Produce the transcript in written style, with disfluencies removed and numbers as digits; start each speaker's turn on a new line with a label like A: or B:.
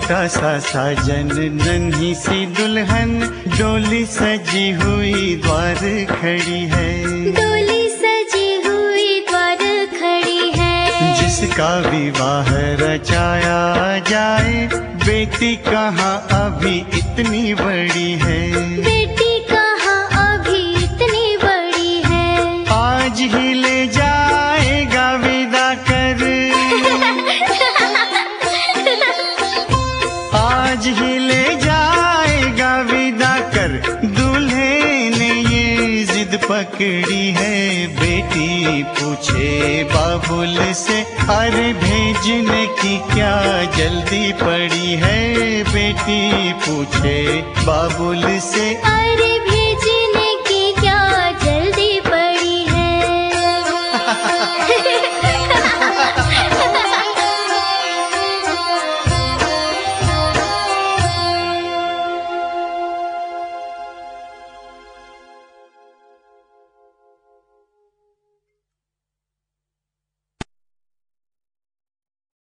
A: छोटा सा साजन नन्ही सी दुल्हन डोली सजी हुई द्वार खड़ी है।
B: डोली सजी हुई द्वार खड़ी है।
A: जिसका विवाह रचाया जाए, बेटी कहाँ अभी इतनी बड़ी है।
B: बेटी कहाँ अभी इतनी बड़ी है।
A: आज ही ले जाएगा विदा कर, आज ही ले जाएगा विदा कर। दूल्हे ने ये जिद पकड़ी है, बेटी पूछे बाबुल से, अरे भेजने की क्या जल्दी पड़ी है। बेटी पूछे बाबुल से,
B: अरे